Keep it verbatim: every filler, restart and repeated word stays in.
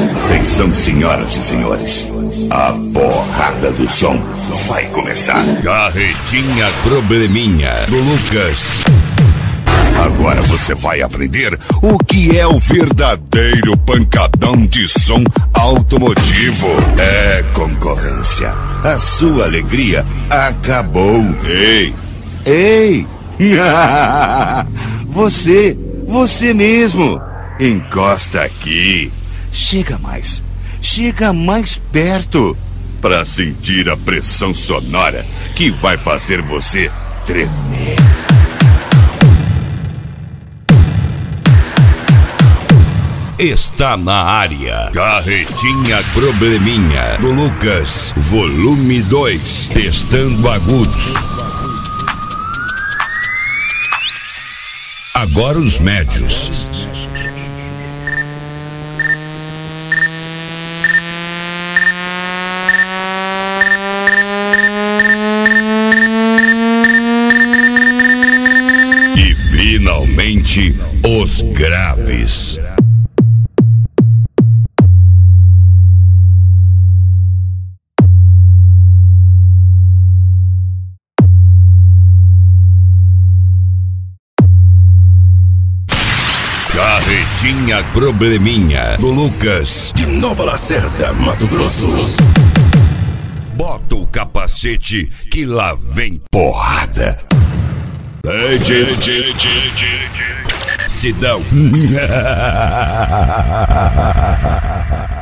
Atenção, senhoras e senhores. A porrada do som vai começar. Carretinha Probleminha do Lucas. Agora você vai aprender o que é o verdadeiro pancadão de som automotivo. É concorrência. A sua alegria acabou. Ei, ei, você, você mesmo. Encosta aqui. Chega mais, chega mais perto para sentir a pressão sonora que vai fazer você tremer. Está na área. Carretinha Probleminha do Lucas, volume dois, testando agudos. Agora os médios. E finalmente os graves. Carretinha Probleminha do Lucas, de Nova Lacerda, Mato Grosso. Bota o capacete que lá vem porrada. Sidão.